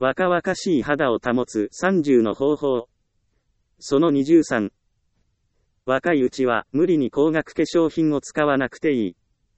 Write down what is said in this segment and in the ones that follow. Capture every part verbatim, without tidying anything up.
若々しい肌を保つさんじゅうの方法。そのにじゅうさん。若いうちは無理に高額化粧品を使わなくていい。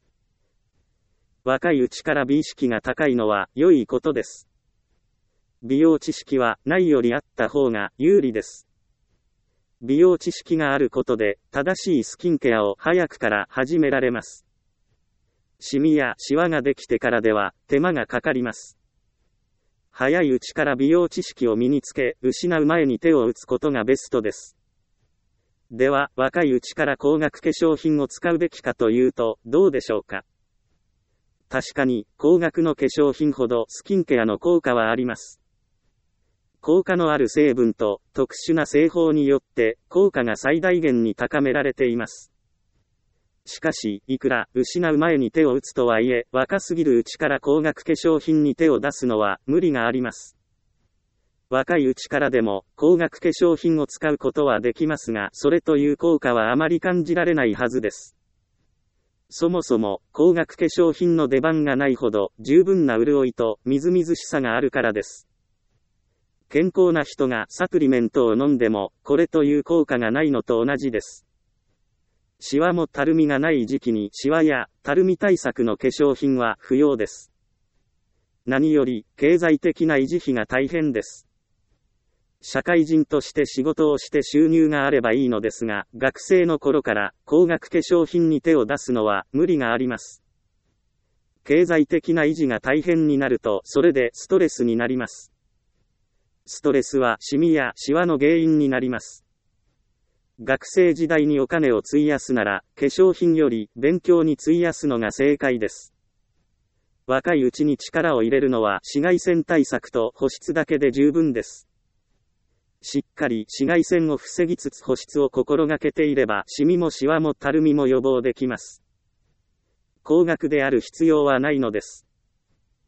若いうちから美意識が高いのは良いことです。美容知識はないよりあった方が有利です。美容知識があることで正しいスキンケアを早くから始められます。シミやシワができてからでは手間がかかります。早いうちから美容知識を身につけ、失う前に手を打つことがベストです。では、若いうちから高額化粧品を使うべきかというと、どうでしょうか。確かに、高額の化粧品ほどスキンケアの効果はあります。効果のある成分と特殊な製法によって効果が最大限に高められています。しかし、いくら失う前に手を打つとはいえ、若すぎるうちから高額化粧品に手を出すのは無理があります。若いうちからでも高額化粧品を使うことはできますが、それという効果はあまり感じられないはずです。そもそも高額化粧品の出番がないほど十分な潤いとみずみずしさがあるからです。健康な人がサプリメントを飲んでもこれという効果がないのと同じです。シワもたるみがない時期にシワやたるみ対策の化粧品は不要です。何より経済的な維持費が大変です。社会人として仕事をして収入があればいいのですが、学生の頃から高額化粧品に手を出すのは無理があります。経済的な維持が大変になるとそれでストレスになります。ストレスはシミやシワの原因になります。学生時代にお金を費やすなら、化粧品より勉強に費やすのが正解です。若いうちに力を入れるのは紫外線対策と保湿だけで十分です。しっかり紫外線を防ぎつつ保湿を心がけていれば、シミもシワもたるみも予防できます。高額である必要はないのです。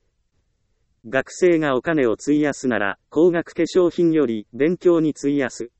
学生がお金を費やすなら、高額化粧品より勉強に費やす。